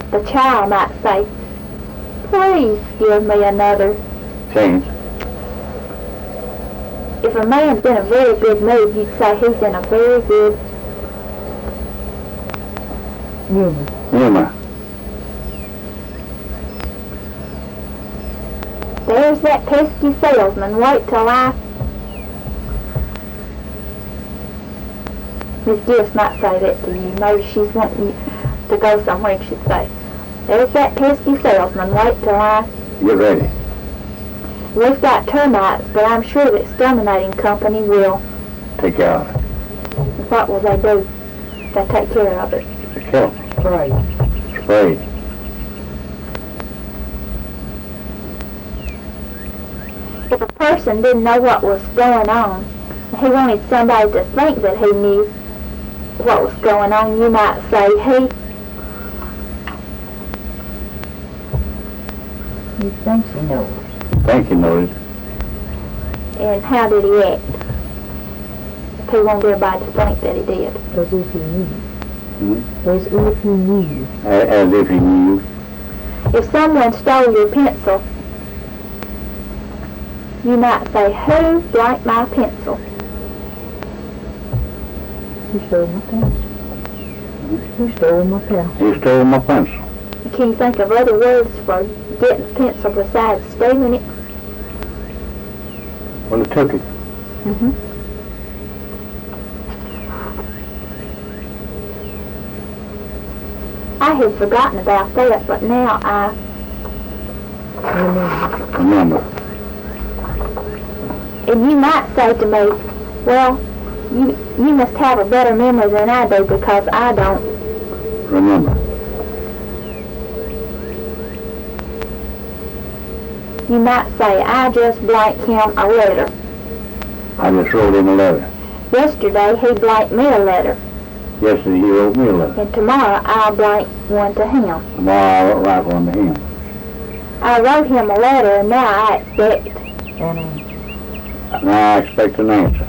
The child might say, please give me another. Change. If a man's in a very good mood, you'd say he's in a very good Humor. There's that pesky salesman. Wait till Miss Gifts might say that to you. Maybe she's wanting you to go somewhere, she'd say, there's that pesky salesman. Wait till Get ready. We've got termites, but I'm sure the exterminating company will. Take care of it. What will they do? They take care of it. Kill. Spray. Spray. If a person didn't know what was going on, he wanted somebody to think that he knew what was going on, you might say, He thinks he knows. Think he knows. and how did he act? If he wanted everybody to think that he did. As if he knew. Hmm? As if he knew. As if he knew. If someone stole your pencil, you might say, who blanked my pencil? He stole my pencil. Who stole my pencil? He stole my pencil. Can you think of other words for getting a pencil besides stealing it? Well, he took it. I had forgotten about that, but now I Remember. And you might say to me, well, you must have a better memory than I do because I don't. Remember. You might say, I just blanked him a letter. I just wrote him a letter. Yesterday he blanked me a letter. Yesterday he wrote me a letter. And tomorrow I'll blank one to him. Tomorrow I'll write one to him. I wrote him a letter and now I expect. Now I expect an answer.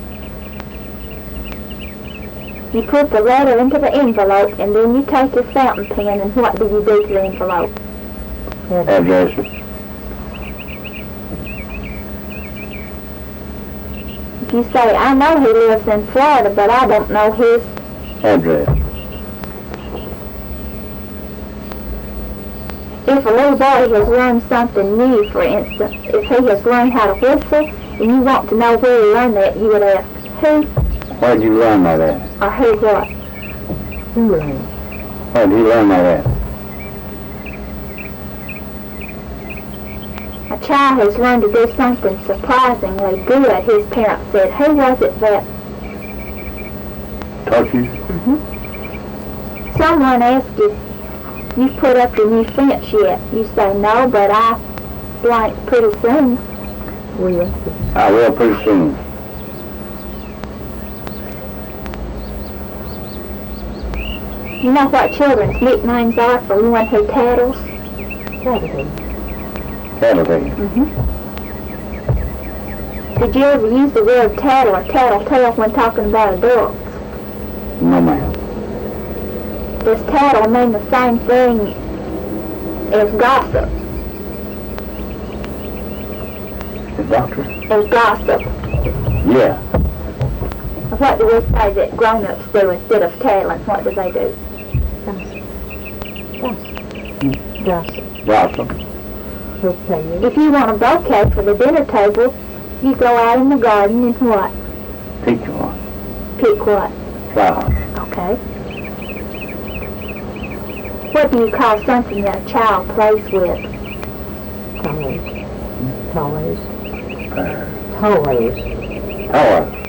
You put the letter into the envelope and then you take your fountain pen and what do you do to the envelope? Address it. If you say, I know he lives in Florida, but I don't know his Address. If a little boy has learned something new, for instance, if he has learned how to whistle, and you want to know where he learned that, you would ask, who Where did you learn that at? or who what? Who learned? Where did he learn that at? A child has learned to do something surprisingly good. His parents said, who was it that? Taught you? Someone asked you, you put up your new fence yet? You say, no, but I blank pretty soon. Will. I will pretty soon. You know what children's nicknames are for one who tattles? Saturday. Saturday. Did you ever use the word tattle or tattletale when talking about adults? No, ma'am. Does tattle mean the same thing as gossip? The doctor? As gossip. Yeah. What do we say that grown-ups do instead of tattling? What do they do? Gossip. Gossip. Okay. If you want a bouquet for the dinner table, you go out in the garden and what? Pick one. Pick what? Flowers. Okay. What do you call something that a child plays with? Toys. Toys. Tower. Toys.